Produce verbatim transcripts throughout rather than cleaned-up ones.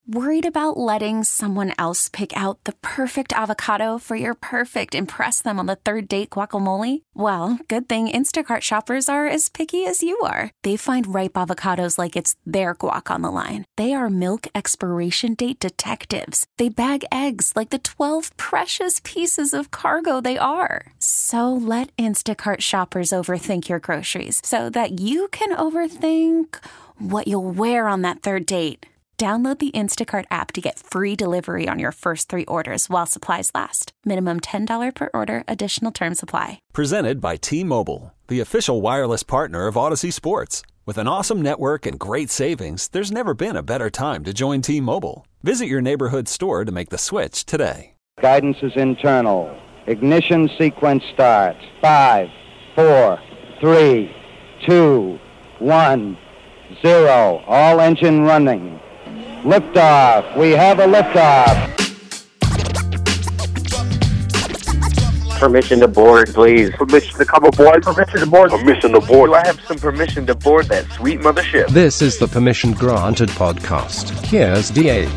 Worried about letting someone else pick out the perfect avocado for your perfect impress them on the third date guacamole? Well, good thing Instacart shoppers are as picky as you are. They find ripe avocados like it's their guac on the line. They are milk expiration date detectives. They bag eggs like the twelve precious pieces of cargo they are. So let Instacart shoppers overthink your groceries so that you can overthink what you'll wear on that third date. Download the Instacart app to get free delivery on your first three orders while supplies last. Minimum ten dollars per order. Additional terms apply. Presented by T-Mobile, the official wireless partner of Odyssey Sports. With an awesome network and great savings, there's never been a better time to join T-Mobile. Visit your neighborhood store to make the switch today. Guidance is internal. Ignition sequence starts. Five, four, three, two, one, zero. All engine running. Liftoff. We have a liftoff. Permission to board, please. Permission to come aboard. Permission to board. Permission to board. Do I have some permission to board that sweet mothership? This is the Permission Granted podcast. Here's D A.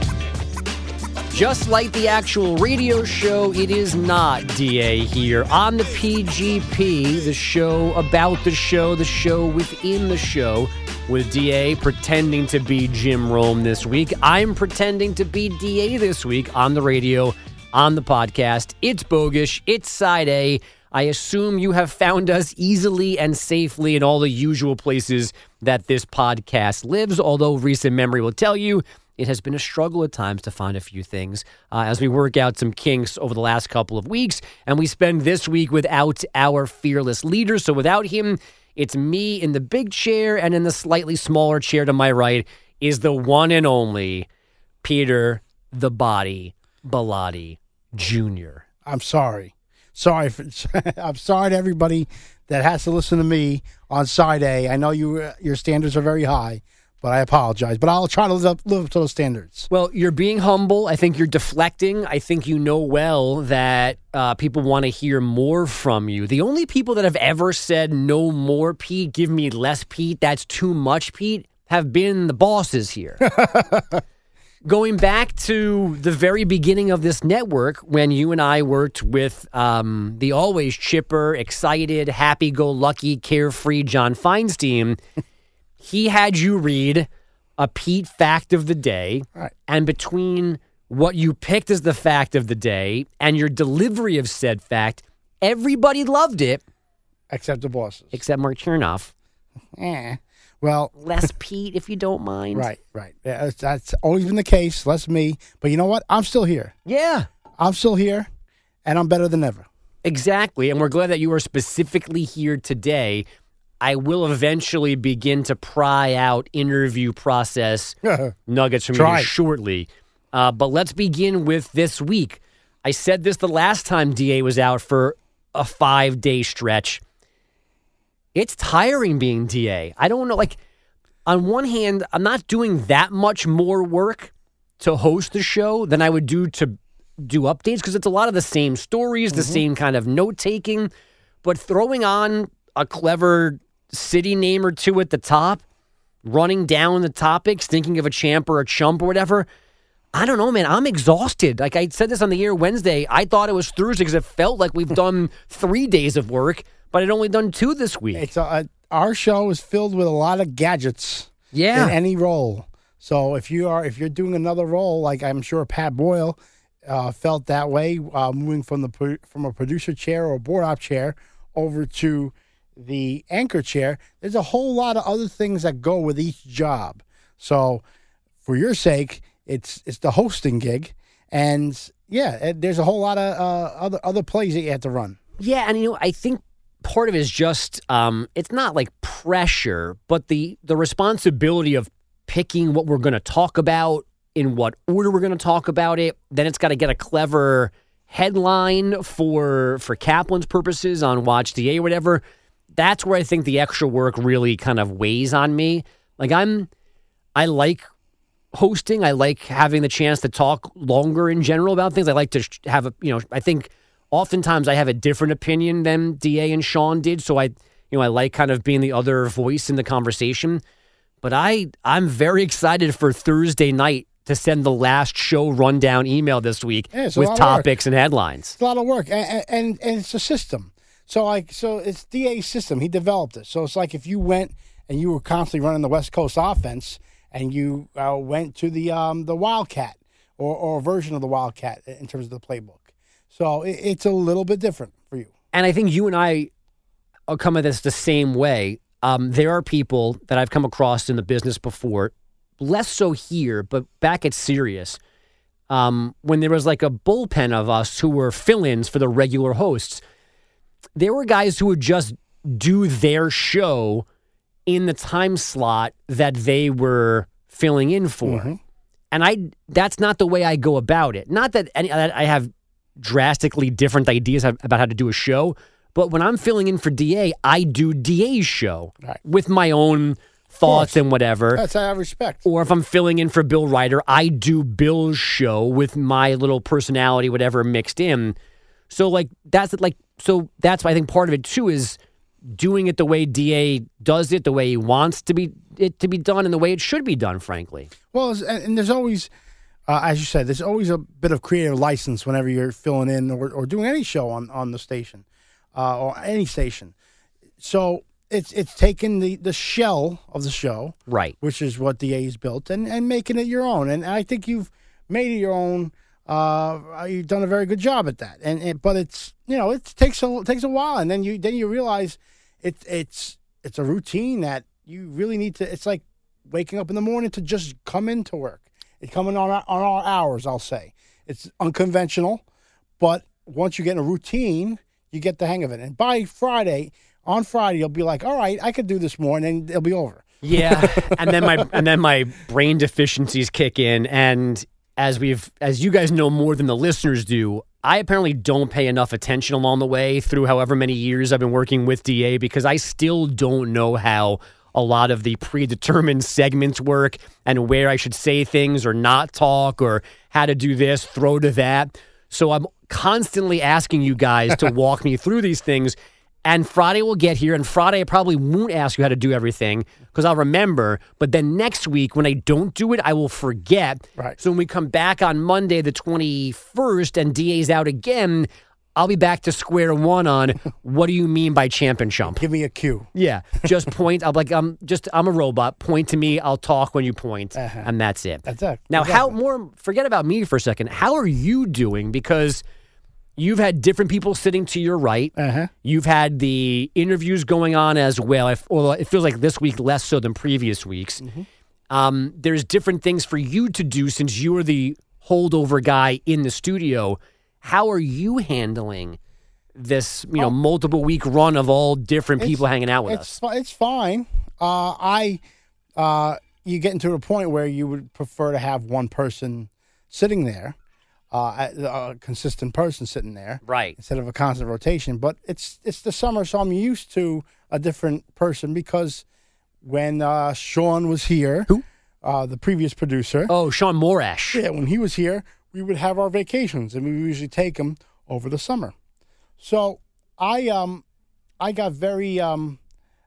Just like the actual radio show, it is not D A here on the P G P, the show about the show, the show within the show, with D A pretending to be Jim Rome this week. I'm pretending to be D A this week on the radio, on the podcast. It's Bogish. It's Side A. I assume you have found us easily and safely in all the usual places that this podcast lives, although recent memory will tell you it has been a struggle at times to find a few things uh, as we work out some kinks over the last couple of weeks, and we spend this week without our fearless leader. So without him, it's me in the big chair, and in the slightly smaller chair to my right is the one and only Peter the Body Bellotti Junior I'm sorry. Sorry. For, I'm sorry to everybody that has to listen to me on Side A. I know you your standards are very high, but I apologize. But I'll try to live up, live up to those standards. Well, you're being humble. I think you're deflecting. I think you know well that uh, people want to hear more from you. The only people that have ever said, no more, Pete, give me less, Pete, that's too much, Pete, have been the bosses here. Going back to the very beginning of this network, when you and I worked with um, the always chipper, excited, happy-go-lucky, carefree John Feinstein, he had you read a Pete fact of the day, right. And between what you picked as the fact of the day and your delivery of said fact, everybody loved it. Except the bosses. Except Mark Chernoff. Eh. Well, less Pete, if you don't mind. Right, right. Yeah, that's, that's always been the case. Less me. But you know what? I'm still here. Yeah. I'm still here, and I'm better than ever. Exactly. And we're glad that you are specifically here today. I will eventually begin to pry out interview process nuggets from Try. you shortly. Uh, but let's begin with this week. I said this the last time D A was out for a five-day stretch. It's tiring being D A. I don't know. Like, on one hand, I'm not doing that much more work to host the show than I would do to do updates because it's a lot of the same stories, the mm-hmm. same kind of note-taking. But throwing on a clever city name or two at the top, running down the topics, thinking of a champ or a chump or whatever, I don't know, man. I'm exhausted. Like I said this on the air Wednesday, I thought it was Thursday because it felt like we've done three days of work, but I'd only done two this week. It's a, our show is filled with a lot of gadgets yeah. in any role. So if you are if you're doing another role, like I'm sure Pat Boyle uh, felt that way, uh, moving from the from a producer chair or a board op chair over to the anchor chair, there's a whole lot of other things that go with each job. So for your sake, it's it's the hosting gig, and yeah, there's a whole lot of uh, other other plays that you have to run. Yeah, and you know, I think part of it is just um, it's not like pressure, but the the responsibility of picking what we're going to talk about, in what order we're going to talk about it. Then it's got to get a clever headline for for Kaplan's purposes on Watch D A or whatever. That's where I think the extra work really kind of weighs on me. Like I'm, I like hosting. I like having the chance to talk longer in general about things. I like to have a, you know, I think oftentimes I have a different opinion than D A and Sean did. So I, you know, I like kind of being the other voice in the conversation. But I, I'm very excited for Thursday night to send the last show rundown email this week Yeah, it's a with lot of topics and headlines. It's a lot of work, and, and and it's a system. So like, so it's D A's system. He developed it. So it's like if you went and you were constantly running the West Coast offense, and you uh, went to the um, the Wildcat or or a version of the Wildcat in terms of the playbook. So it, it's a little bit different for you. And I think you and I are come at this the same way. Um, there are people that I've come across in the business before, less so here, but back at Sirius, um, when there was like a bullpen of us who were fill-ins for the regular hosts, there were guys who would just do their show in the time slot that they were filling in for. Mm-hmm. And I that's not the way I go about it. Not that any, I have drastically different ideas about how to do a show, but when I'm filling in for D A, I do D A's show right. with my own thoughts and whatever. That's I have respect. Or if I'm filling in for Bill Ryder, I do Bill's show with my little personality, whatever, mixed in. So like that's like so that's I think part of it too is doing it the way D A does it, the way he wants to be it to be done, and the way it should be done, frankly. Well, and there's always, uh, as you said, there's always a bit of creative license whenever you're filling in or, or doing any show on, on the station. Uh, or any station. So it's it's taking the, the shell of the show, right, which is what D A's built, and, and making it your own. And I think you've made it your own. Uh, you've done a very good job at that. And, and but it's you know it takes a it takes a while, and then you then you realize it's it's it's a routine that you really need to. It's like waking up in the morning to just come into work. It's coming on our, on our hours. I'll say it's unconventional, but once you get in a routine, you get the hang of it. And by Friday, on Friday, you'll be like, all right, I could do this more, and then it'll be over. Yeah. and then my and then my brain deficiencies kick in. And as we've as you guys know more than the listeners do, I apparently don't pay enough attention along the way through however many years I've been working with D A, because I still don't know how a lot of the predetermined segments work and where I should say things or not talk or how to do this, throw to that. So I'm constantly asking you guys to walk me through these things. And Friday will get here, and Friday I probably won't ask you how to do everything because I'll remember. But then next week, when I don't do it, I will forget. Right. So when we come back on Monday the twenty-first and D A's out again, I'll be back to square one on what do you mean by champ and chump? Give me a cue. Yeah, just point. I'll be like, I'm just I'm a robot. Point to me. I'll talk when you point, uh-huh. and that's it. That's it. Now, exactly. how more? Forget about me for a second. How are you doing? Because you've had different people sitting to your right. Uh-huh. You've had the interviews going on as well. If, although it feels like this week less so than previous weeks. Mm-hmm. Um, there's different things for you to do since you are the holdover guy in the studio. How are you handling this, you know, oh, multiple week run of all different people hanging out with it's, us? It's fine. Uh, I, uh, you get into a point where you would prefer to have one person sitting there, uh, a consistent person sitting there, right, instead of a constant rotation. But it's it's the summer, so I'm used to a different person because when uh, Sean was here, who, uh, the previous producer, oh, Sean Morash, yeah, when he was here, we would have our vacations, and we would usually take them over the summer. So I um I got very um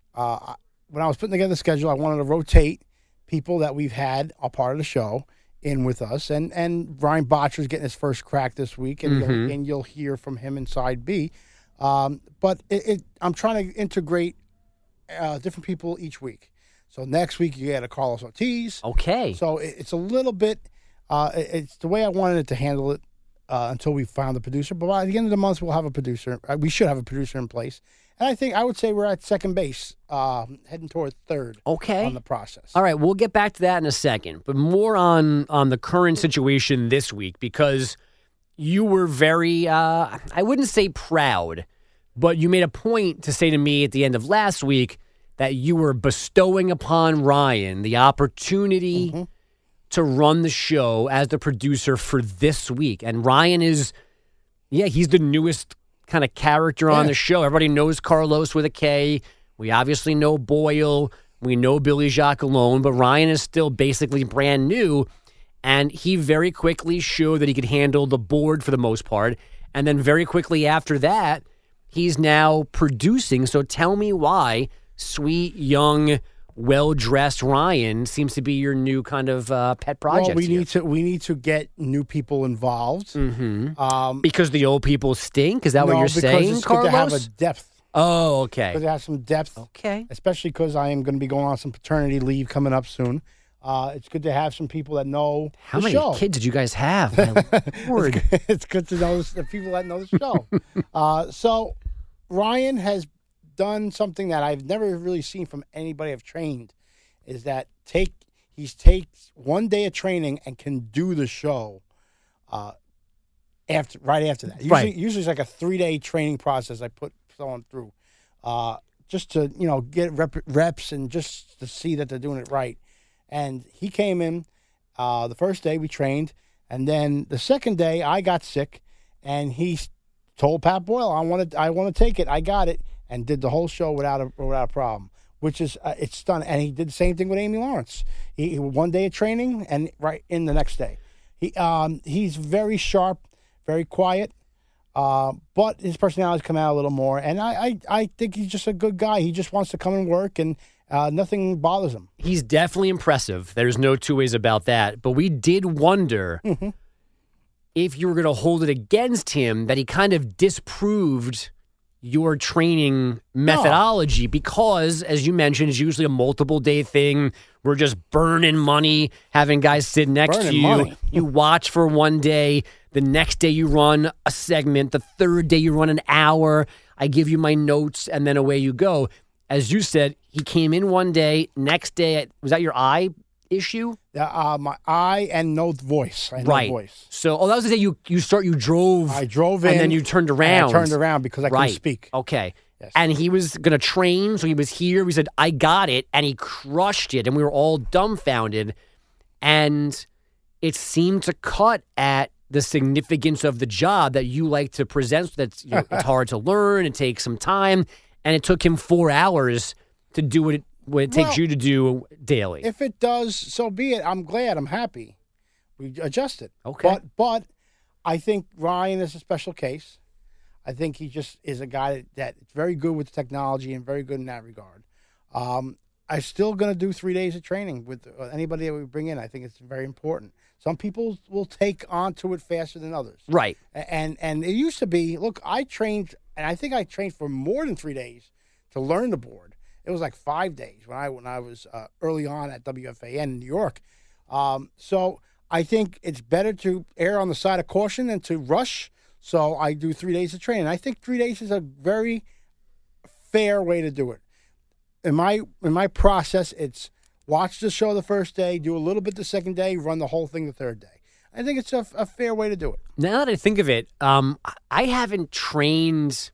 uh when I was putting together the schedule, I wanted to rotate people that we've had a part of the show in with us, and and Ryan Botcher's getting his first crack this week, and mm-hmm. you'll, and you'll hear from him in side B. Um, but it, it I'm trying to integrate uh, different people each week. So next week you get a Carlos Ortiz. Okay. So it, it's a little bit. Uh, it's the way I wanted it to handle it uh, until we found the producer. But by the end of the month, we'll have a producer. Uh, we should have a producer in place. And I think I would say we're at second base, uh, heading toward third okay. on the process. All right, we'll get back to that in a second. But more on, on the current situation this week, because you were very, uh, I wouldn't say proud, but you made a point to say to me at the end of last week that you were bestowing upon Ryan the opportunity mm-hmm. to run the show as the producer for this week. And Ryan is, yeah, he's the newest kind of character yeah. on the show. Everybody knows Carlos with a K. We obviously know Boyle. We know Billy Jacques alone, but Ryan is still basically brand new. And he very quickly showed that he could handle the board for the most part. And then very quickly after that, he's now producing. So tell me why sweet, young well-dressed Ryan seems to be your new kind of uh, pet project. Well, we here. need to we need to get new people involved. Mm-hmm. Um, because the old people stink. Is that no, what you're because saying, it's Carlos? good to have a depth. Oh, okay. Good to have some depth. Okay. Especially because I am going to be going on some paternity leave coming up soon. Uh, it's good to have some people that know How the many show. kids did you guys have? My Lord. It's good, it's good to know the people that know the show. uh, so Ryan has done something that I've never really seen from anybody I've trained, is that take he's takes one day of training and can do the show uh, after right after that. Usually, Right. usually it's like a three day training process I put someone through, uh, just to you know get rep, reps and just to see that they're doing it right. And he came in uh, the first day we trained, and then the second day I got sick, and he told Pat Boyle, "I want to, I want to take it. I got it," and did the whole show without a without a problem. Which is uh, it's done, and he did the same thing with Amy Lawrence. He, he one day of training, and right in the next day, he um he's very sharp, very quiet, uh, but his personality's come out a little more, and I, I I think he's just a good guy. He just wants to come and work, and uh, nothing bothers him. He's definitely impressive. There's no two ways about that. But we did wonder Mm-hmm. if you were going to hold it against him that he kind of disproved your training methodology because, as you mentioned, it's usually a multiple day thing. We're just burning money, having guys sit next Burning to you. money. You watch for one day. The next day you run a segment. The third day you run an hour. I give you my notes, and then away you go. As you said, he came in one day. Next day, was that your eye issue? Uh, my eye and no voice. I had Right. No voice. So, oh, that was the day you you start. You drove. I drove in, and then you turned around. and I turned around because I right. couldn't speak. Okay. Yes. And he was going to train, so he was here. We said, I got it, and he crushed it, and we were all dumbfounded. And it seemed to cut at the significance of the job that you like to present. That's you know, it's hard to learn. It takes some time, and it took him four hours to do what it, what it takes Well, you to do daily. If it does, so be it. I'm glad. I'm happy. We adjusted. Okay. But but I think Ryan is a special case. I think he just is a guy that, that is very good with technology and very good in that regard. Um, I'm still going to do three days of training with uh, anybody that we bring in. I think it's very important. Some people will take on to it faster than others. right. A- And and it used to be, look, I trained, and I think I trained for more than three days to learn the board. It was like five days when I when I was uh, early on at W F A N in New York. Um, so I think it's better to err on the side of caution than to rush. So I do three days of training. I think three days is a very fair way to do it. In my in my process, it's watch the show the first day, do a little bit the second day, run the whole thing the third day. I think it's a, a fair way to do it. Now that I think of it, um, I haven't trained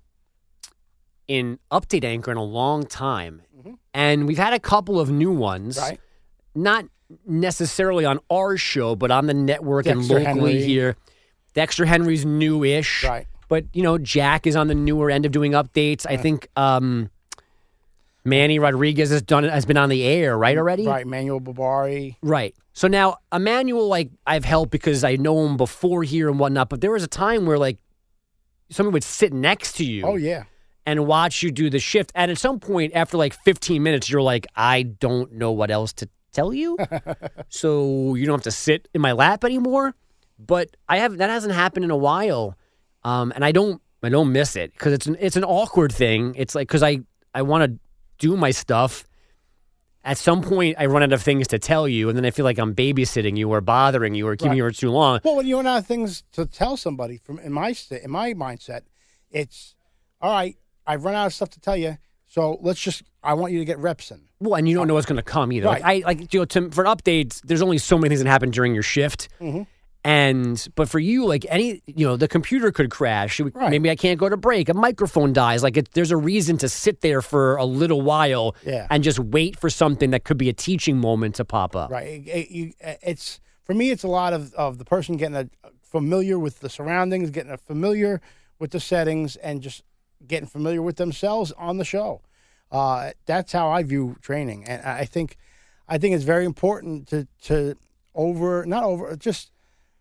in Update Anchor in a long time. Mm-hmm. And we've had a couple of new ones. Right. Not necessarily on our show, but on the network and Dexter locally Henry. here. Dexter Henry's new-ish. Right. But, you know, Jack is on the newer end of doing updates. I think um, Manny Rodriguez has done has been on the air, right, already? Right, Manuel Babari. Right. So now, Emmanuel, like, I've helped because I know him before here and whatnot, but there was a time where, like, someone would sit next to you Oh, yeah. and watch you do the shift. And at some point, after like fifteen minutes, you're like, I don't know what else to tell you. So you don't have to sit in my lap anymore. But I have that hasn't happened in a while. Um, and I don't I don't miss it because it's an, it's an awkward thing. It's like because I, I want to do my stuff. At some point, I run out of things to tell you, and then I feel like I'm babysitting you or bothering you or keeping Right. you for too long. Well, when you run out of things to tell somebody, from in my sta- in my mindset, it's all right. I've run out of stuff to tell you, so let's just. I want you to get reps in. Well, and you don't know what's going to come either. Like Right. I like you know, to, for updates, there's only so many things that happen during your shift. Mm-hmm. And but for you, like any, you know, the computer could crash. You- Right. Maybe I can't go to break. A microphone dies. Like it, there's a reason to sit there for a little while Yeah. and just wait for something that could be a teaching moment to pop up. Right. It, it- you, it's for me. It's a lot of, of the person getting a, familiar with the surroundings, getting a familiar with the settings, and just getting familiar with themselves on the show. Uh, that's how I view training, and I think, I think it's very important to to over not over just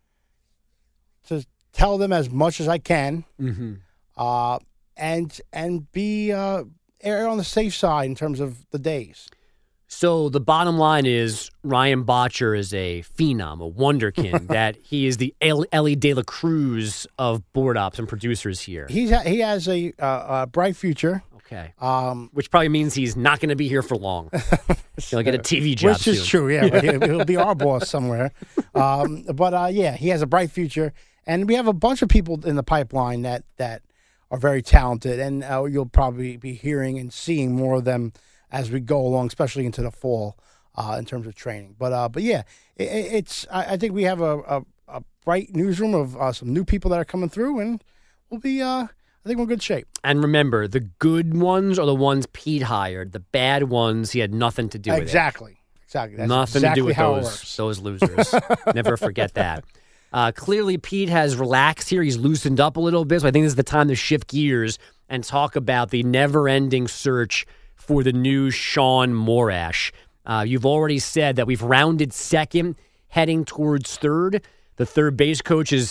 to tell them as much as I can, Mm-hmm. uh, and and be uh, err on the safe side in terms of the days. So the bottom line is Ryan Botcher is a phenom, a wonderkin, that he is the El- Ellie De La Cruz of board ops and producers here. He's ha- he has a, uh, a bright future. Okay. Um, Which probably means he's not going to be here for long. He'll get a T V job Which is soon. true, yeah. But he'll, he'll be our boss somewhere. Um, but, uh, yeah, he has a bright future. And we have a bunch of people in the pipeline that, that are very talented. And uh, you'll probably be hearing and seeing more of them as we go along, especially into the fall uh, in terms of training. But, uh, but yeah, it, it's. I, I think we have a, a, a bright newsroom of uh, some new people that are coming through, and we'll be, uh, I think we're in good shape. And remember, the good ones are the ones Pete hired. The bad ones, he had nothing to do with Exactly. It. Exactly. That's nothing exactly to do with how it those, works. those losers. Never forget that. Uh, clearly, Pete has relaxed here. He's loosened up a little bit. So I think this is the time to shift gears and talk about the never-ending search for the new Sean Morash. Uh, you've already said that we've rounded second, heading towards third. The third base coach is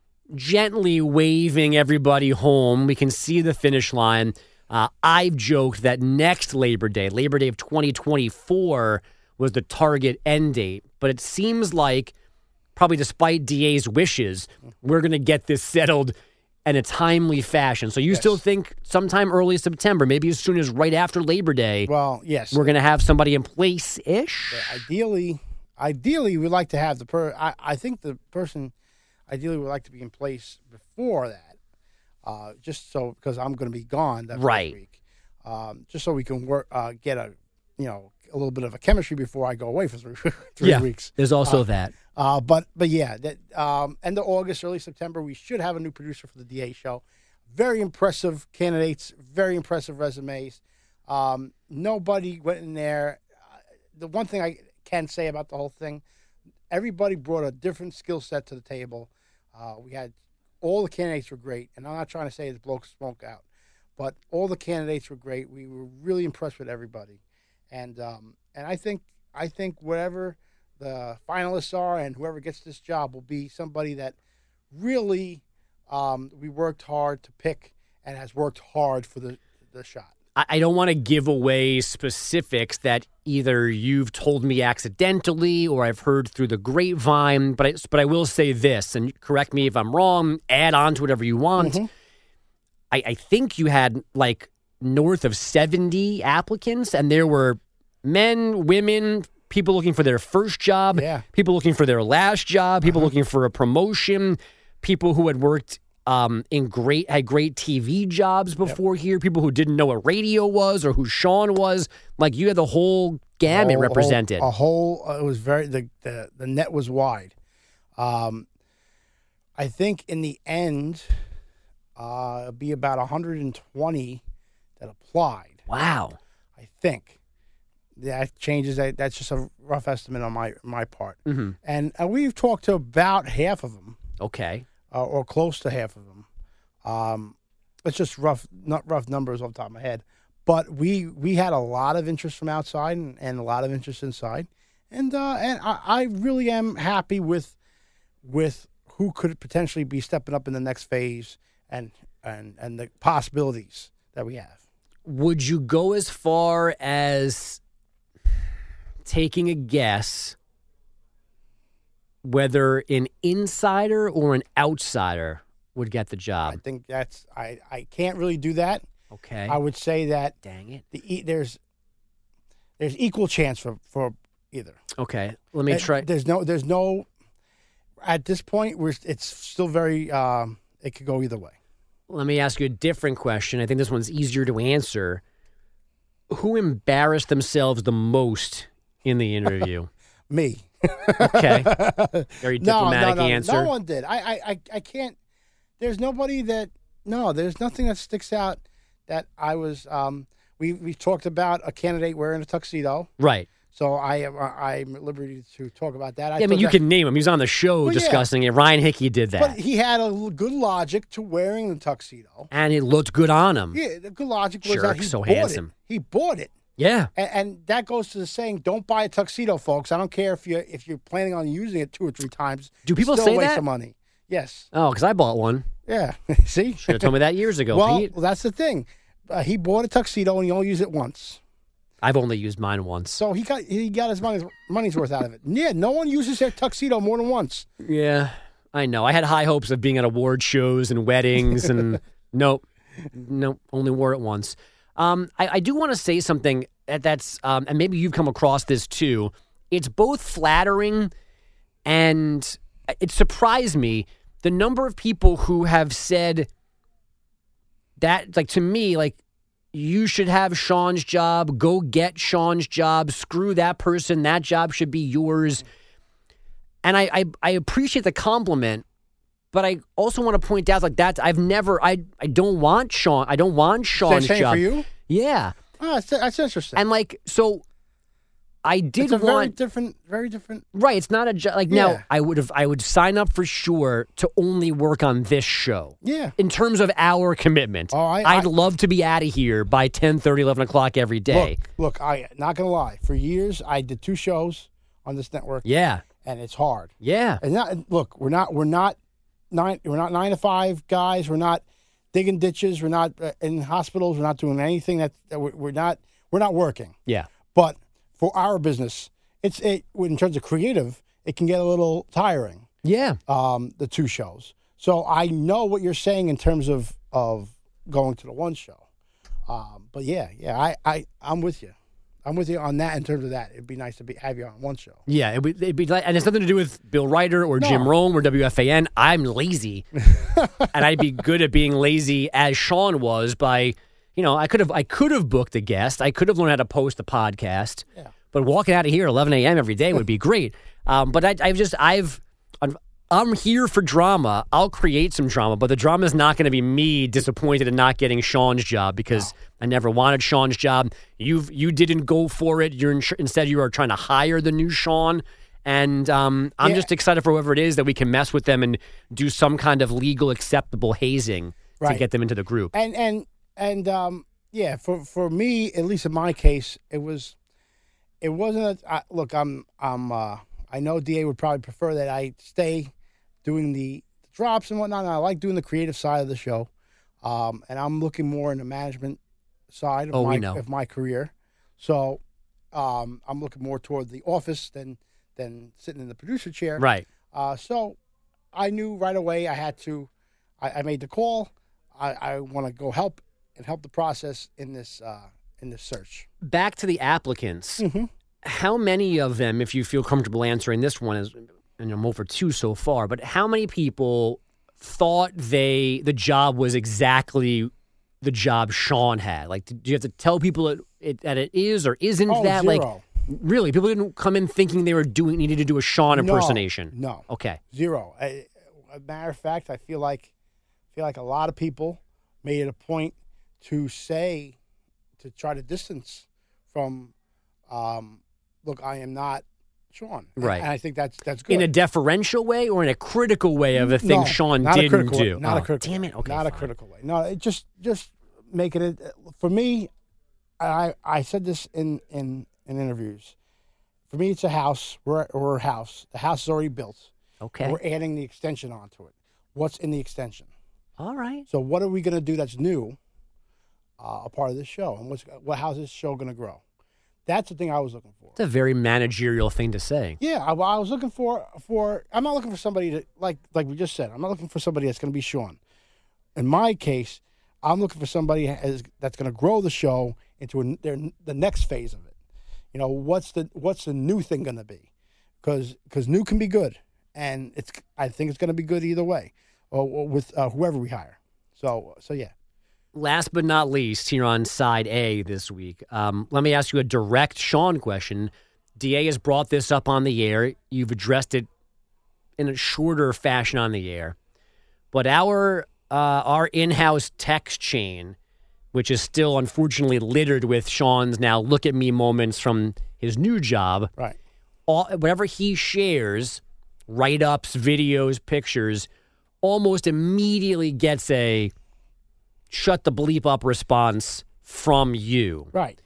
gently waving everybody home. We can see the finish line. Uh, I've joked that next Labor Day, Labor Day of twenty twenty-four, was the target end date. But it seems like, probably despite D A's wishes, we're going to get this settled in a timely fashion. So you Yes. still think sometime early September, maybe as soon as right after Labor Day, Well, yes. we're going to have somebody in place-ish? Ideally, ideally, we'd like to have the per. I, I think the person ideally would like to be in place before that, uh, just so because I'm going to be gone that first Right. week, um, just so we can work, uh, get a, you know, a little bit of a chemistry before I go away for three, three yeah, weeks. there's also Uh, that. Uh, but but yeah, that um, end of August, early September, we should have a new producer for the D A show. Very impressive candidates, very impressive resumes. Um, nobody went in there. Uh, the one thing I can say about the whole thing, everybody brought a different skill set to the table. Uh, we had all the candidates were great, and I'm not trying to say it's blow smoke out, but all the candidates were great. We were really impressed with everybody, and um, and I think I think whatever the finalists are and whoever gets this job will be somebody that really um, we worked hard to pick and has worked hard for the, the shot. I I don't want to give away specifics that either you've told me accidentally or I've heard through the grapevine, but I, but I will say this, and correct me if I'm wrong, add on to whatever you want. Mm-hmm. I, I think you had like north of seventy applicants, and there were men, women, people looking for their first job, Yeah. people looking for their last job, people Uh-huh. looking for a promotion, people who had worked um, in great had great T V jobs before here, people who didn't know what radio was or who Sean was. Like you had the whole gamut whole- represented. A whole, uh, it was very, the, the, the net was wide. Um, I think in the end, uh, it'd be about one hundred twenty that applied. Wow. I think. That changes. That That's just a rough estimate on my my part. Mhm. And uh, we've talked to about half of them, Okay. uh, or close to half of them. Um, it's just rough, not rough numbers off the top of my head. But we we had a lot of interest from outside and, and a lot of interest inside, and uh, and I, I really am happy with with who could potentially be stepping up in the next phase and and and the possibilities that we have. Would you go as far as taking a guess whether an insider or an outsider would get the I job? think that's I, I can't really do that. Okay. I would say that Dang it. the e- there's there's equal chance for, for either. Okay. Let me Uh, try. There's no there's no at this point we're it's still very um, it could go either way. Let me ask you a different question. I think this one's easier to answer. Who embarrassed themselves the most in the interview? Me. Okay. Very No, diplomatic no, no, answer. No one did. I, I, I, I can't. There's nobody that. No, there's nothing that sticks out that I was. Um, we we talked about a candidate wearing a tuxedo, Right. so I am I'm at liberty to talk about that. Yeah, I mean, thought you that- can name him. He was on the show Well, yeah. discussing it. Ryan Hickey did that. But he had a l- good logic to wearing the tuxedo. and it looked good on him. Yeah, the good logic was Jerk, that he so bought handsome. it. He bought it. Yeah. And, and that goes to the saying, don't buy a tuxedo, folks. I don't care if you if you're planning on using it two or three times. Do people still say waste that? of money. Yes. Oh, because I bought one. Yeah. See? Should have told me that years ago, well, Pete. well, that's the thing. Uh, he bought a tuxedo and he only used it once. I've only used mine once. So he got he got his money's, money's worth out of it. Yeah, no one uses their tuxedo more than once. Yeah, I know. I had high hopes of being at award shows and weddings, and nope, nope, only wore it once. Um, I, I do want to say something that's, um, and maybe you've come across this too. It's both flattering and it surprised me the number of people who have said that, like, to me, like, you should have Sean's job. Go get Sean's job. Screw that person. That job should be yours. And I, I, I appreciate the compliment, but I also want to point out, like, that I've never, I, I don't want Sean. I don't want Sean's Same job. for you? Yeah. Oh, that's, that's interesting. And like, so I did it's a want very different, very different. Right. It's not a job. Like, Yeah. now I would have, I would sign up for sure to only work on this show. Yeah. In terms of our commitment. Oh, I- I'd I- love to be out of here by ten thirty, eleven o'clock every day. Look, look, I not gonna lie. For years, I did two shows on this network. Yeah. And it's hard. Yeah. And not look, we're not, we're not nine, we're not nine to five guys. We're not digging ditches. We're not uh, in hospitals. We're not doing anything that, that we're, we're not, we're not working. Yeah. But for our business, it's it in terms of creative, it can get a little tiring. Yeah. Um, the two shows. So I know what you're saying in terms of of going to the one show. Um, but yeah, yeah, I, I I'm with you. I'm with you on that in terms of that. It'd be nice to be have you on one show. Yeah, it would, it'd be like, and it's nothing to do with Bill Ryder or Jim No. Rome or W F A N. I'm lazy, and I'd be good at being lazy as Sean was. By, you know, I could have I could have booked a guest. I could have learned how to post a podcast. Yeah. But walking out of here at eleven a.m. every day would be great. Um, but I, I've just I've I'm, I'm here for drama. I'll create some drama, but the drama is not going to be me disappointed in not getting Sean's job because no. I never wanted Sean's job. You've you didn't go for it. You're in, instead you are trying to hire the new Sean, and um, I'm yeah. just excited for whoever it is that we can mess with them and do some kind of legal acceptable hazing right. to get them into the group. And and and um, yeah, for for me, at least in my case, it was it wasn't. A, I, look, I'm I'm. Uh, I know D A would probably prefer that I stay doing the drops and whatnot. And I like doing the creative side of the show, um, and I'm looking more in the management side of oh, my we know. of my career. So um, I'm looking more toward the office than than sitting in the producer chair. Right. Uh, so I knew right away I had to. I, I made the call. I, I want to go help and help the process in this uh, in this search. Back to the applicants. Mm-hmm. How many of them, if you feel comfortable answering this one, is, and I'm over two so far, but how many people thought they the job was exactly the job Sean had? Like, do you have to tell people it, it, that it is or isn't Oh, that? zero. Like, really, people didn't come in thinking they were doing needed to do a Sean impersonation. No, no. Okay. Zero. I, a matter of fact, I feel like feel like a lot of people made it a point to say to try to distance from. Um, look, I am not Sean. Right. And I think that's that's good. In a deferential way or in a critical way of the thing no, Sean not a didn't critical do? Way, not oh, a critical damn way. it. Okay. Not fine. a critical way. No, it just just making it for me. I I said this in in, in interviews. For me, it's a house. We're we're a house. The house is already built. Okay. We're adding the extension onto it. What's in the extension? All right. So what are we going to do that's new? Uh, a part of this show, and what's what? How's this show going to grow? That's the thing I was looking for. It's a very managerial thing to say. Yeah, I, I was looking for for. I'm not looking for somebody to like like we just said. I'm not looking for somebody that's going to be Sean. In my case, I'm looking for somebody has, that's going to grow the show into a, their, the next phase of it. You know, what's the what's the new thing going to be? Because because new can be good, and it's I think it's going to be good either way, or, or with uh, whoever we hire. So so yeah. Last but not least, here on Side A this week, um, let me ask you a direct Sean question. D A has brought this up on the air. You've addressed it in a shorter fashion on the air. But our uh, our in-house text chain, which is still unfortunately littered with Sean's now look at me moments from his new job. Right. All, whatever he shares, write-ups, videos, pictures, almost immediately gets a shut the bleep up response from you. Right.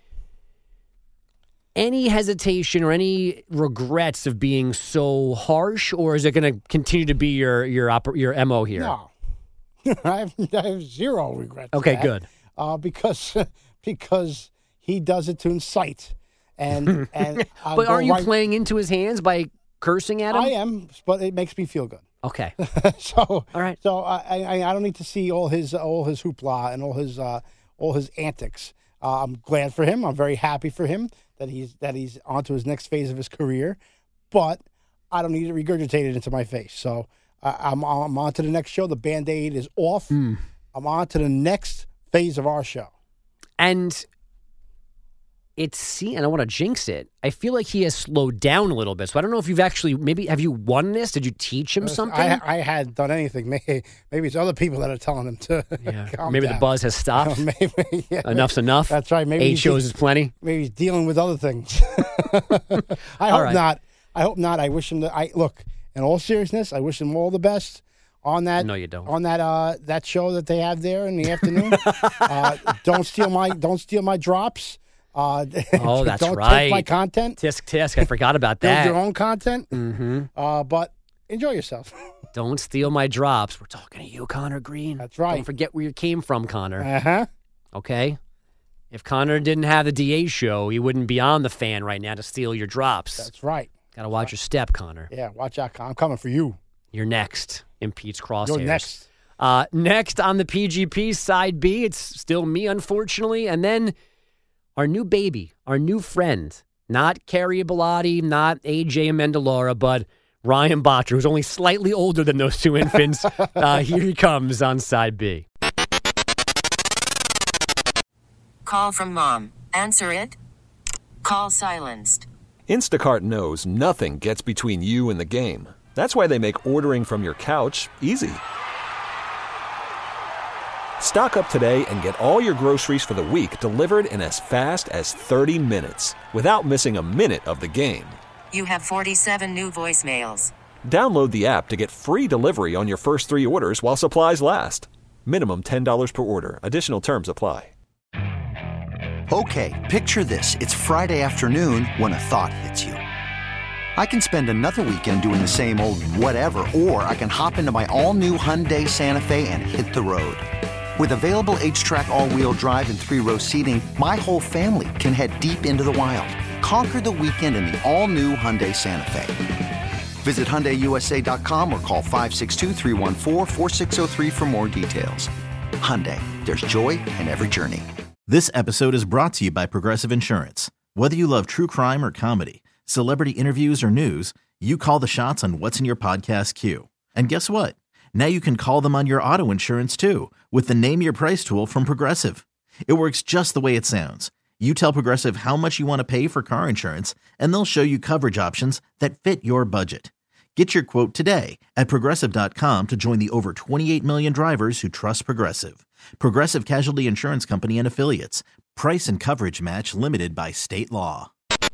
Any hesitation or any regrets of being so harsh, or is it going to continue to be your your oper- your M O here? No. I, have, I have zero regrets. Okay, that, good. Uh, because because he does it to incite. And and I'll But go aren't you right- playing into his hands by cursing at him? I am, but it makes me feel good. Okay. so All right. So I, I I don't need to see all his all his hoopla and all his uh, all his antics. Uh, I'm glad for him. I'm very happy for him that he's that he's on to his next phase of his career. But I don't need it regurgitated into my face. So uh, I'm I'm on to the next show. The Band-Aid is off. Mm. I'm on to the next phase of our show. And it's, see, and I want to jinx it. I feel like he has slowed down a little bit. So I don't know if you've actually, maybe, have you won this? Did you teach him something? I, I hadn't done anything. Maybe, maybe it's other people that are telling him to yeah. calm Maybe down. the buzz has stopped. maybe, yeah. Enough's enough. That's right. Maybe Eight he's- shows is plenty. Maybe he's dealing with other things. I All hope right. not. I hope not. I wish him. The, I look. In all seriousness, I wish him all the best on that. No, you don't. On that uh, that show that they have there in the afternoon. uh, don't steal my don't steal my drops. Uh, Oh, that's don't right. take my content. Tisk, tisk. I forgot about Build that. your own content. Mm-hmm. Uh, but enjoy yourself. Don't steal my drops. We're talking to you, Connor Green. That's right. Don't forget where you came from, Connor. Uh huh. Okay? If Connor didn't have the D A show, he wouldn't be on the fan right now to steal your drops. That's right. Got to watch your step, Connor. Yeah. Watch out. I'm coming for you. You're next in Pete's crosshairs. You're next. Uh, next on the P G P side B, it's still me, unfortunately. And then our new baby, our new friend, not Carrie Bellotti, not A J Amendolara, but Ryan Botcher, who's only slightly older than those two infants. uh, here he comes on side B. Call from mom. Answer it. Call silenced. Instacart knows nothing gets between you and the game. That's why they make ordering from your couch easy. Stock up today and get all your groceries for the week delivered in as fast as thirty minutes without missing a minute of the game. You have forty-seven new voicemails. Download the app to get free delivery on your first three orders while supplies last. Minimum ten dollars per order. Additional terms apply. Okay, picture this. It's Friday afternoon when a thought hits you. I can spend another weekend doing the same old whatever, or I can hop into my all-new Hyundai Santa Fe and hit the road. With available H-Track all-wheel drive and three-row seating, my whole family can head deep into the wild. Conquer the weekend in the all-new Hyundai Santa Fe. Visit Hyundai U S A dot com or call five six two, three one four, four six zero three for more details. Hyundai, there's joy in every journey. This episode is brought to you by Progressive Insurance. Whether you love true crime or comedy, celebrity interviews or news, you call the shots on what's in your podcast queue. And guess what? Now you can call them on your auto insurance too with the Name Your Price tool from Progressive. It works just the way it sounds. You tell Progressive how much you want to pay for car insurance, and they'll show you coverage options that fit your budget. Get your quote today at Progressive dot com to join the over twenty-eight million drivers who trust Progressive. Progressive Casualty Insurance Company and Affiliates. Price and coverage match limited by state law.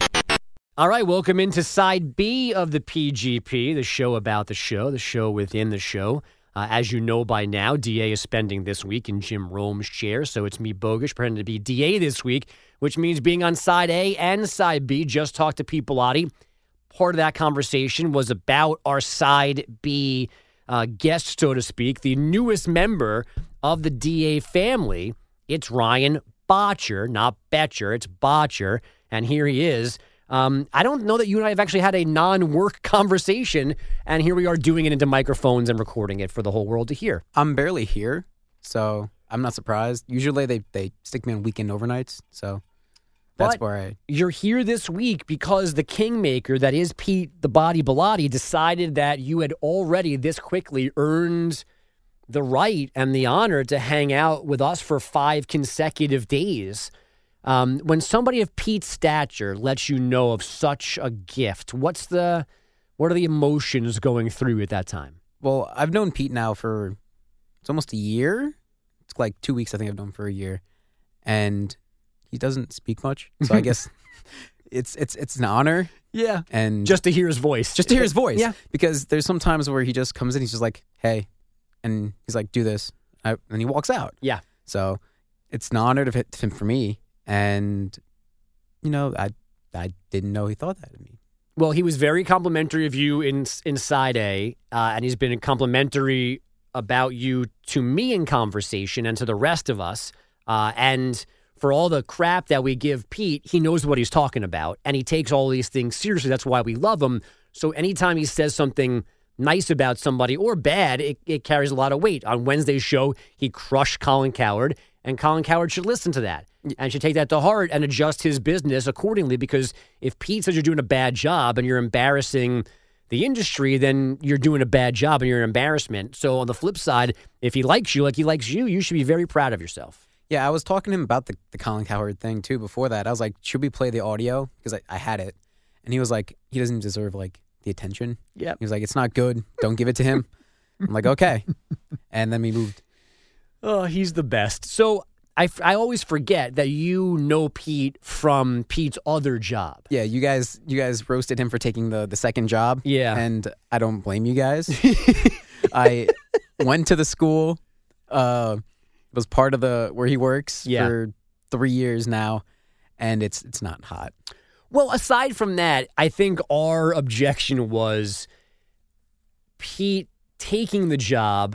All right, welcome into side B of the P G P, the show about the show, the show within the show. Uh, as you know by now, D A is spending this week in Jim Rome's chair, so it's me, Bogusch, pretending to be D A this week, which means being on side A and side B. Just talked to Pete Bellotti. Part of that conversation was about our side B uh, guest, so to speak, the newest member of the D A family. It's Ryan Botcher, not Betcher, it's Botcher, and here he is. Um, I don't know that you and I have actually had a non-work conversation, and here we are doing it into microphones and recording it for the whole world to hear. I'm barely here, so I'm not surprised. Usually they, they stick me on weekend overnights, so that's But where I... You're here this week because the kingmaker that is Pete the Body Bellotti decided that you had already this quickly earned the right and the honor to hang out with us for five consecutive days. Um, when somebody of Pete's stature lets you know of such a gift, what's the, what are the emotions going through at that time? Well, I've known Pete now for, it's almost a year. It's like two weeks, I think I've known him for a year. And he doesn't speak much. So I guess it's it's it's an honor. Yeah. And just to hear his voice. Just to hear his voice. Yeah. Because there's some times where he just comes in, he's just like, hey. And he's like, do this. I, and he walks out. Yeah. So it's an honor to him for me. And, you know, I I didn't know he thought that of me. Well, he was very complimentary of you in inside A, uh, and he's been complimentary about you to me in conversation and to the rest of us. Uh, and for all the crap that we give Pete, he knows what he's talking about, and he takes all these things seriously. That's why we love him. So anytime he says something nice about somebody or bad, it, it carries a lot of weight. On Wednesday's show, he crushed Colin Cowherd, and Colin Cowherd should listen to that and should take that to heart and adjust his business accordingly, because if Pete says you're doing a bad job and you're embarrassing the industry, then you're doing a bad job and you're an embarrassment. So on the flip side, if he likes you like he likes you, you should be very proud of yourself. Yeah, I was talking to him about the, the Colin Cowherd thing, too, before that. I was like, should we play the audio? Because I, I had it. And he was like, he doesn't deserve, like, the attention. Yeah. He was like, it's not good. Don't give it to him. I'm like, okay. And then we moved. Oh, he's the best. So I, I always forget that you know Pete from Pete's other job. Yeah, you guys you guys roasted him for taking the, the second job. Yeah. And I don't blame you guys. I went to the school, uh, was part of the where he works Yeah. for three years now, and it's it's not hot. Well, aside from that, I think our objection was Pete taking the job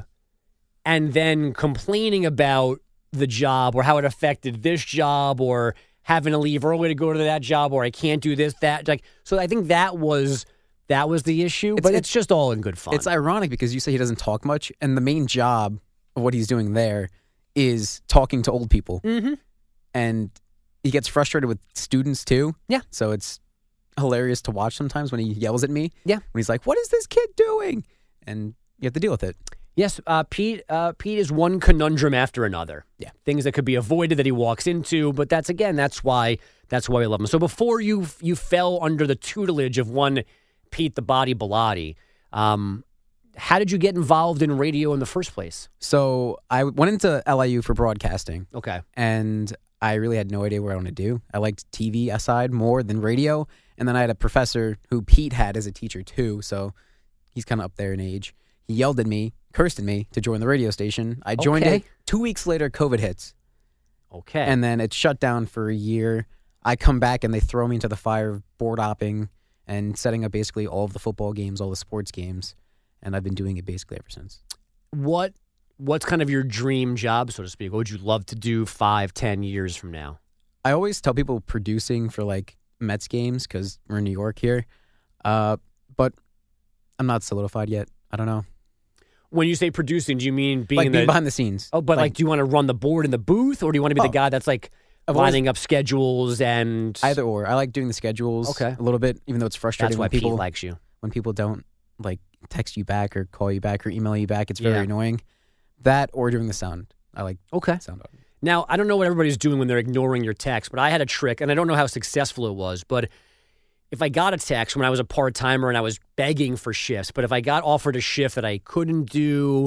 and then complaining about the job or how it affected this job or having to leave early to go to that job or I can't do this, that. Like, so I think that was that was the issue, It's- but it's- it's just all in good fun. It's ironic because you say he doesn't talk much, and the main job of what he's doing there is talking to old people. Mm-hmm. And he gets frustrated with students too. Yeah. So it's hilarious to watch sometimes when he yells at me. Yeah. When he's like, what is this kid doing? And you have to deal with it. Yes, uh, Pete. Uh, Pete is one conundrum after another. Yeah, things that could be avoided that he walks into, but that's again, that's why that's why we love him. So before you you fell under the tutelage of one Pete the Body Bellotti, um, how did you get involved in radio in the first place? So I went into L I U for broadcasting. Okay, and I really had no idea what I wanted to do. I liked T V aside more than radio, and then I had a professor who Pete had as a teacher too, so he's kind of up there in age. He yelled at me, cursed at me to join the radio station. I joined Okay. it. Two weeks later, COVID hits. Okay. And then it shut down for a year. I come back and they throw me into the fire of board opping and setting up basically all of the football games, all the sports games. And I've been doing it basically ever since. What What's kind of your dream job, so to speak? What would you love to do five, ten years from now? I always tell people producing for like Mets games because we're in New York here. Uh, but I'm not solidified yet. I don't know. When you say producing, do you mean being, Like in being the, behind the scenes. Oh, but like, Like- do you want to run the board in the booth, or do you want to be Oh. the guy that's like I've always- lining up schedules and Either or. I like doing the schedules Okay. a little bit, even though it's frustrating That's why when people Pete likes you. when people don't like text you back or call you back or email you back. It's very Yeah. annoying. That or doing the sound. I like Okay. sound on. Now, I don't know what everybody's doing when they're ignoring your text, but I had a trick, and I don't know how successful it was, but if I got a text when I was a part-timer and I was begging for shifts, but if I got offered a shift that I couldn't do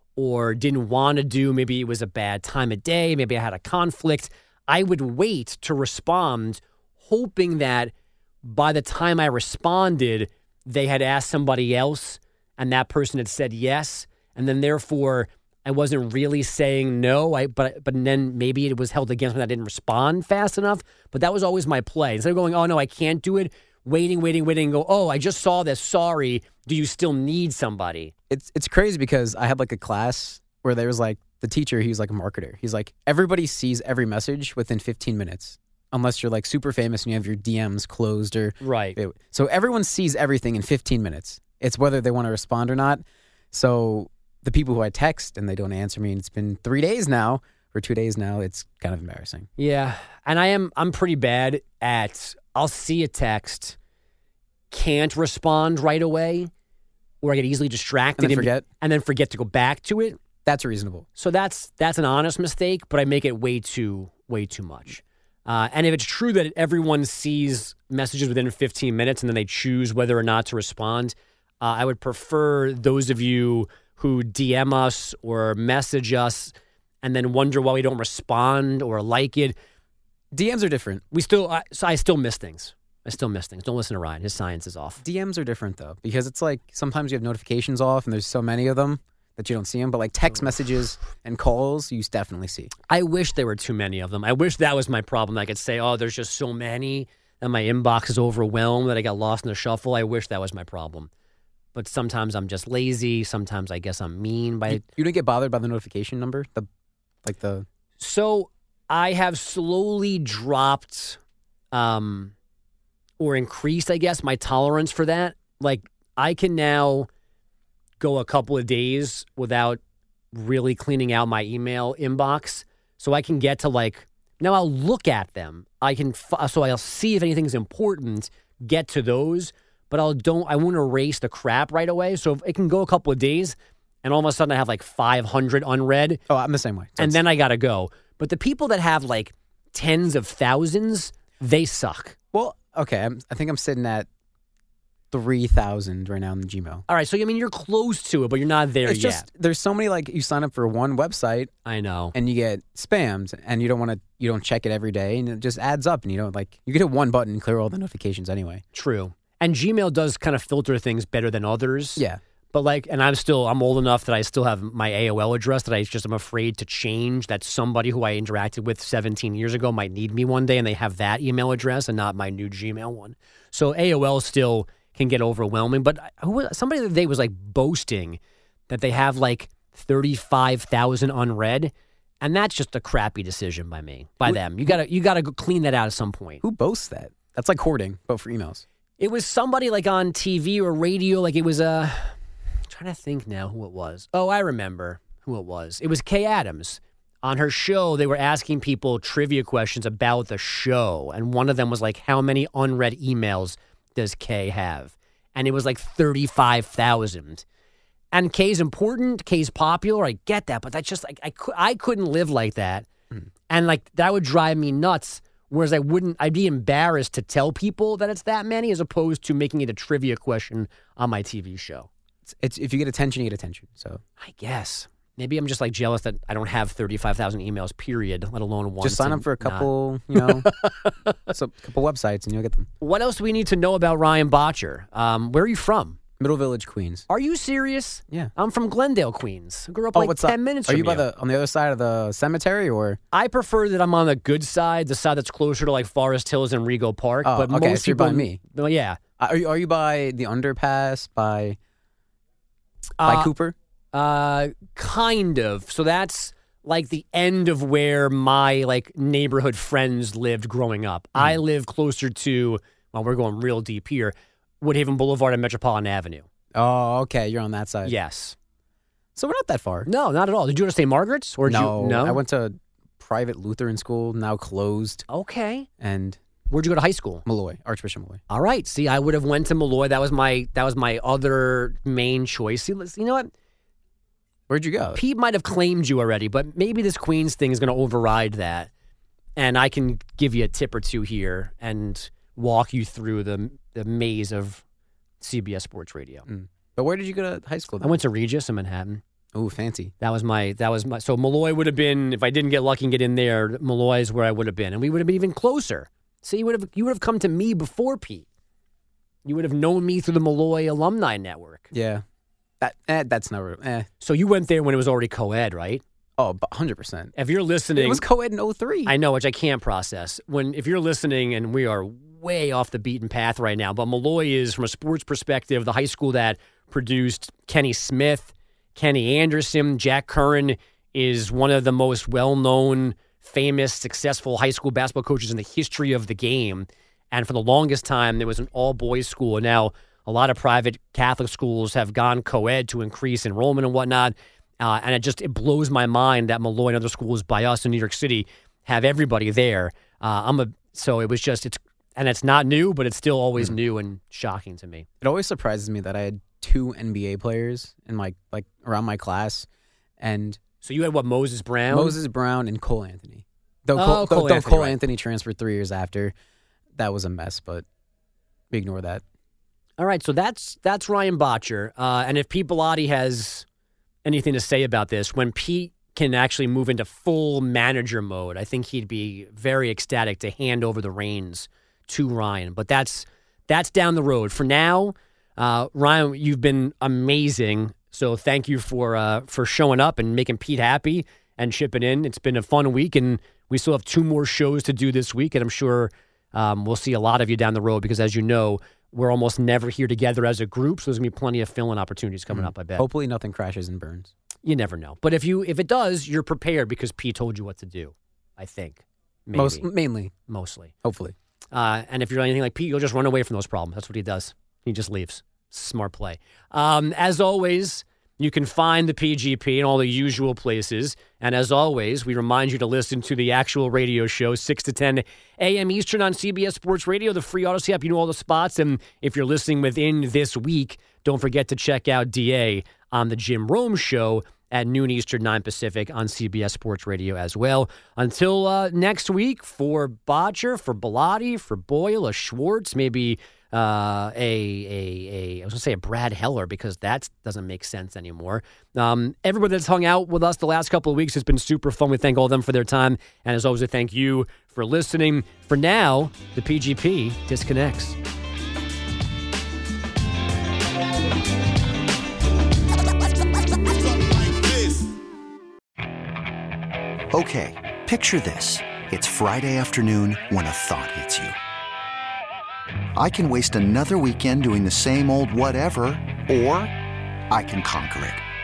or didn't want to do, maybe it was a bad time of day, maybe I had a conflict, I would wait to respond, hoping that by the time I responded, they had asked somebody else and that person had said yes, and then therefore I wasn't really saying no, I but but then maybe it was held against me that I didn't respond fast enough. But that was always my play. Instead of going, oh no, I can't do it, waiting, waiting, waiting, and go, oh, I just saw this. Sorry. Do you still need somebody? It's it's crazy because I had like a class where there was like the teacher, he was like a marketer. He's like, everybody sees every message within fifteen minutes. Unless you're like super famous and you have your D Ms closed or Right. So everyone sees everything in fifteen minutes. It's whether they want to respond or not. So the people who I text and they don't answer me, and it's been three days now or two days now, it's kind of embarrassing. Yeah, and I am I'm pretty bad at I'll see a text, can't respond right away, or I get easily distracted And then forget? and then forget to go back to it. That's reasonable. So that's that's an honest mistake, but I make it way too way too much. Uh, and if it's true that everyone sees messages within fifteen minutes and then they choose whether or not to respond, uh, I would prefer those of you who D M us or message us and then wonder why we don't respond or like it. D Ms are different. We still, I, so I still miss things. I still miss things. Don't listen to Ryan. His science is off. D Ms are different though, because it's like sometimes you have notifications off and there's so many of them that you don't see them. But like text messages and calls, you definitely see. I wish there were too many of them. I wish that was my problem. I could say, oh, there's just so many and my inbox is overwhelmed that I got lost in the shuffle. I wish that was my problem. But sometimes I'm just lazy. Sometimes I guess I'm mean by You, you didn't get bothered by the notification number, the like the. So I have slowly dropped um, or increased, I guess, my tolerance for that. Like, I can now go a couple of days without really cleaning out my email inbox. So I can get to, like, now I'll look at them. I can, f- so I'll see if anything's important, get to those, but I'll don't, I won't erase the crap right away. So it can go a couple of days, and all of a sudden I have like five hundred unread. Oh, I'm the same way. And then I got to go. But the people that have like tens of thousands, they suck. Well, okay, I'm, I think I'm sitting at three thousand right now in the Gmail. All right, so I mean, you're close to it, but you're not there It's yet. just, there's so many, like, you sign up for one website. I know. And you get spammed, and you don't want to, you don't check it every day, and it just adds up, and you don't, like, you can hit one button and clear all the notifications anyway. True. And Gmail does kind of filter things better than others. Yeah. But like, and I'm still, I'm old enough that I still have my A O L address that I just am afraid to change, that somebody who I interacted with seventeen years ago might need me one day, and they have that email address and not my new Gmail one. So A O L still can get overwhelming. But who, somebody the other day was like boasting that they have like thirty-five thousand unread, and that's just a crappy decision by me, by Who, them. You gotta, you gotta go clean that out at some point. Who boasts that? That's like hoarding, but for emails. It was somebody like on T V or radio, like it was a... I'm trying to think now who it was. Oh, I remember who it was. It was Kay Adams. On her show, they were asking people trivia questions about the show, and one of them was like, how many unread emails does Kay have? And it was like thirty-five thousand. And Kay's important, Kay's popular, I get that, but that's just like, I, I couldn't live like that. Mm. And like, that would drive me nuts. Whereas I wouldn't, I'd be embarrassed to tell people that it's that many as opposed to making it a trivia question on my T V show. It's, it's if you get attention, you get attention. So I guess maybe I'm just like jealous that I don't have thirty-five thousand emails, period, let alone one. Just sign up for a couple, not. you know, so a couple websites and you'll get them. What else do we need to know about Ryan Botcher? Um, where are you from? Middle Village, Queens. Are you serious? Yeah. I'm from Glendale, Queens. I grew up oh, like what's ten up? minutes Are from you by the on the other side of the cemetery, or? I prefer that I'm on the good side, the side that's closer to like Forest Hills and Rego Park. Oh, but okay, most so you're people, by me. Oh, yeah. Are you, are you by the underpass, by, by uh, Cooper? Uh, kind of. So that's like the end of where my like neighborhood friends lived growing up. Mm. I live closer to, well, we're going real deep here, Woodhaven Boulevard and Metropolitan Avenue. Oh, okay. You're on that side. Yes. So we're not that far. No, not at all. Did you go to Saint Margaret's? Or did no, you, no, I went to private Lutheran school, now closed. Okay. And where'd you go to high school? Malloy, Archbishop Malloy. All right. See, I would have went to Malloy. That was my that was my other main choice. See, you know what? Where'd you go? Pete might have claimed you already, but maybe this Queens thing is going to override that, and I can give you a tip or two here and walk you through the the maze of C B S Sports Radio. Mm. But where did you go to high school then? I went to Regis in Manhattan. Oh, fancy. That was my, that was my, so Malloy would have been, if I didn't get lucky and get in there, Malloy is where I would have been. And we would have been even closer. See, you would have, you would have come to me before Pete. You would have known me through the Malloy Alumni Network. Yeah. That eh, That's never, eh. So you went there when it was already co-ed, right? Oh, one hundred percent. If you're listening. It was co-ed in oh three. I know, which I can't process. When, if you're listening, and we are way off the beaten path right now, but Malloy is, from a sports perspective, the high school that produced Kenny Smith, Kenny Anderson. Jack Curran is one of the most well-known, famous, successful high school basketball coaches in the history of the game. And for the longest time, there was an all-boys school. And now a lot of private Catholic schools have gone co-ed to increase enrollment and whatnot. Uh, and it just it blows my mind that Malloy and other schools by us in New York City have everybody there. Uh, I'm a so it was just it's and it's not new, but it's still always mm. new and shocking to me. It always surprises me that I had two N B A players in my like around my class, and so you had what Moses Brown, Moses Brown, and Cole Anthony. Though oh, Cole, Cole, though, Anthony, though Cole right. Anthony transferred three years after, that was a mess. But we ignore that. All right, so that's that's Ryan Botcher, uh, and if Pete Bellotti has anything to say about this, when Pete can actually move into full manager mode, I think he'd be very ecstatic to hand over the reins to Ryan. But that's that's down the road. For now, uh, Ryan, you've been amazing. So thank you for uh, for showing up and making Pete happy and chipping in. It's been a fun week, and we still have two more shows to do this week, and I'm sure um, we'll see a lot of you down the road because, as you know, we're almost never here together as a group, so there's going to be plenty of fill-in opportunities coming mm-hmm. up, I bet. Hopefully nothing crashes and burns. You never know. But if you if it does, you're prepared because Pete told you what to do. I think. Maybe. Most, mainly. Mostly. Hopefully. Uh, and if you're anything like Pete, you'll just run away from those problems. That's what he does. He just leaves. Smart play. Um, as always, you can find the P G P in all the usual places. And as always, we remind you to listen to the actual radio show, six to ten a.m. Eastern on C B S Sports Radio, the free Odyssey app. You know all the spots. And if you're listening within this week, don't forget to check out D A on the Jim Rome Show at noon Eastern, nine Pacific on C B S Sports Radio as well. Until uh, next week, for Botcher, for Bellotti, for Boyle, a Schwartz, maybe uh, a, a, a, I was going to say a Brad Heller, because that doesn't make sense anymore. Um, everybody that's hung out with us the last couple of weeks has been super fun. We thank all of them for their time. And as always, I thank you for listening. For now, the P G P disconnects. Okay, picture this. It's Friday afternoon when a thought hits you. I can waste another weekend doing the same old whatever, or I can conquer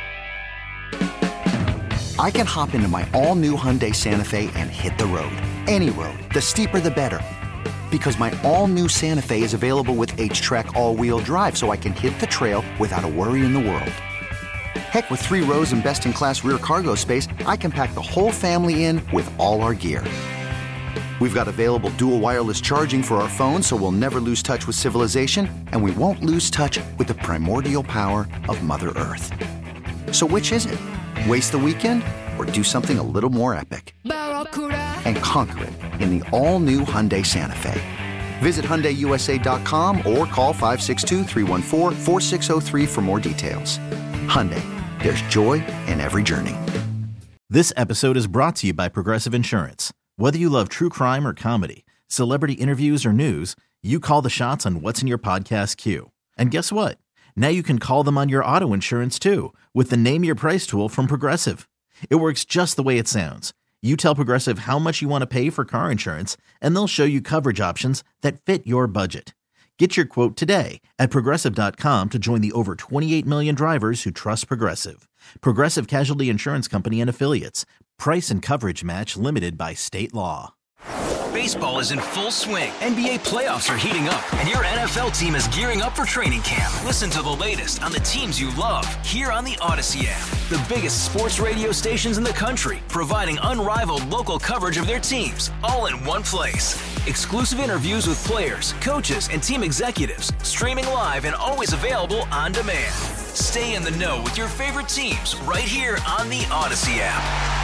it. I can hop into my all-new Hyundai Santa Fe and hit the road. Any road. The steeper, the better. Because my all-new Santa Fe is available with H-Track all-wheel drive, so I can hit the trail without a worry in the world. Heck, with three rows and best-in-class rear cargo space, I can pack the whole family in with all our gear. We've got available dual wireless charging for our phones, so we'll never lose touch with civilization, and we won't lose touch with the primordial power of Mother Earth. So which is it? Waste the weekend or do something a little more epic? And conquer it in the all-new Hyundai Santa Fe. Visit Hyundai U S A dot com or call five six two, three one four, four six zero three for more details. Hyundai, there's joy in every journey. This episode is brought to you by Progressive Insurance. Whether you love true crime or comedy, celebrity interviews or news, you call the shots on what's in your podcast queue. And guess what? Now you can call them on your auto insurance too with the Name Your Price tool from Progressive. It works just the way it sounds. You tell Progressive how much you want to pay for car insurance, and they'll show you coverage options that fit your budget. Get your quote today at Progressive dot com to join the over twenty-eight million drivers who trust Progressive. Progressive Casualty Insurance Company and Affiliates. Price and coverage match limited by state law. Baseball is in full swing. N B A playoffs are heating up, and your N F L team is gearing up for training camp. Listen to the latest on the teams you love here on the Odyssey app. The biggest sports radio stations in the country, providing unrivaled local coverage of their teams, all in one place. Exclusive interviews with players, coaches, and team executives, streaming live and always available on demand. Stay in the know with your favorite teams right here on the Odyssey app.